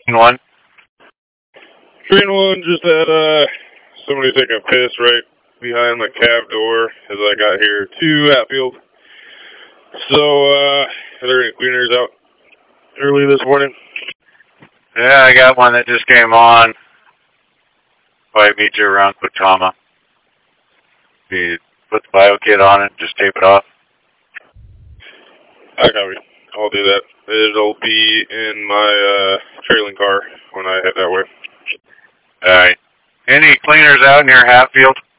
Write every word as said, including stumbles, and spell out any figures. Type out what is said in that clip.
one. Train one just had uh, somebody taking a piss right behind my cab door as I got here to Hatfield. So, uh, are there any cleaners out early this morning? Yeah, I got one that just came on. Probably meet you around Kutama. You put the bio kit on it, just tape it off. I copy. I'll do that. It'll be in my uh, trailing car when I head that way. Alright. Any cleaners out near Hatfield?